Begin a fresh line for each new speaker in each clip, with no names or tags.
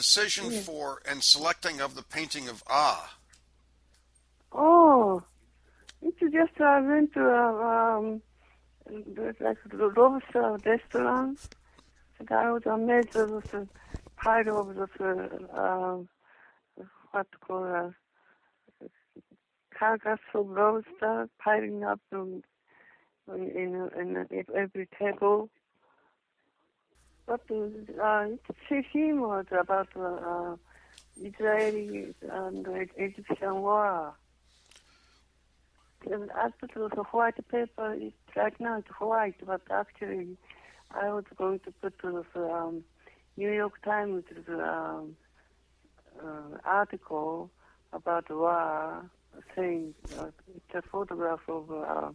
decision for and selecting of the painting of Ah?
Oh, it's just I went to like lobster restaurant. And I was amazed with the pile of the what to call carcass of lobster piling up in every table. But its theme was about Israeli and Egyptian war. And I put the white paper. Right now it's white, but actually I was going to put the New York Times article about war, saying it's a photograph of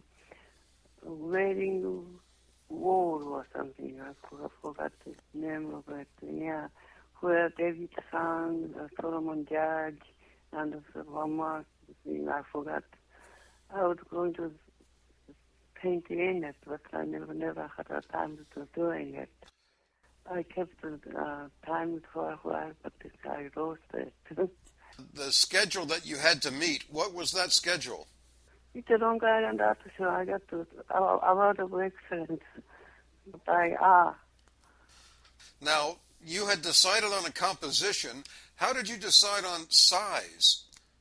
Wailing Wall or something. I forgot the name of it. Yeah, where David Sang, Solomon Judge, and one more thing I forgot. I was going to paint in it, but I never had a time to doing it. I kept the time for a while, but I lost it.
The schedule that you had to meet, what was that schedule?
It's a Long Island Art Show. I got to award of excellence by
Now, you had decided on a composition. How did you decide on size?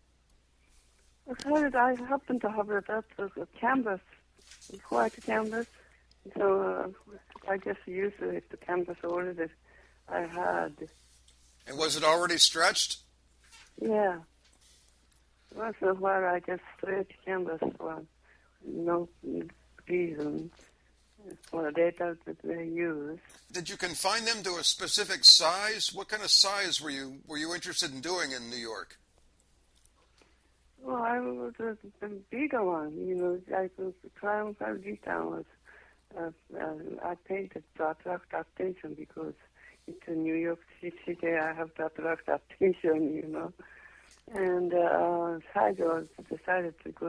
I happen to have a canvas, white canvas, so I just used the canvas order that I had.
And was it already stretched?
Yeah. Once in a while I just stretch canvas for no reason, for data that they use.
Did you confine them to a specific size? What kind of size were you interested in doing in New York?
Well, I was the bigger one, like the Triumphal Gita was. I painted to attract attention because it's a New York City. I have to attract attention, And size was decided to go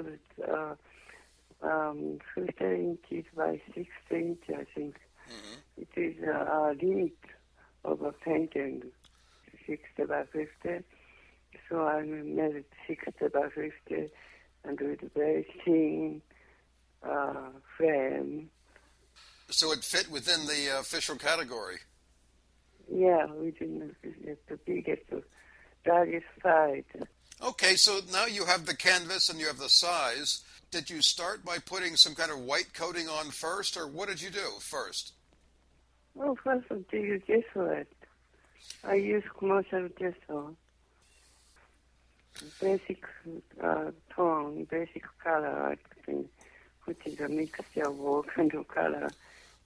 to 15 inches by 16 inches, I think. Mm-hmm. It is a limit of a painting, 60 by 50. So I made it 60 by 50 and with a very thin frame.
So it fit within the official category?
Yeah, within the biggest, largest size.
Okay, so now you have the canvas and you have the size. Did you start by putting some kind of white coating on first, or what did you do first?
Well, first I use gesso. I use commercial gesso. Basic tone, basic color, I think, which is a mixture of all kinds of color.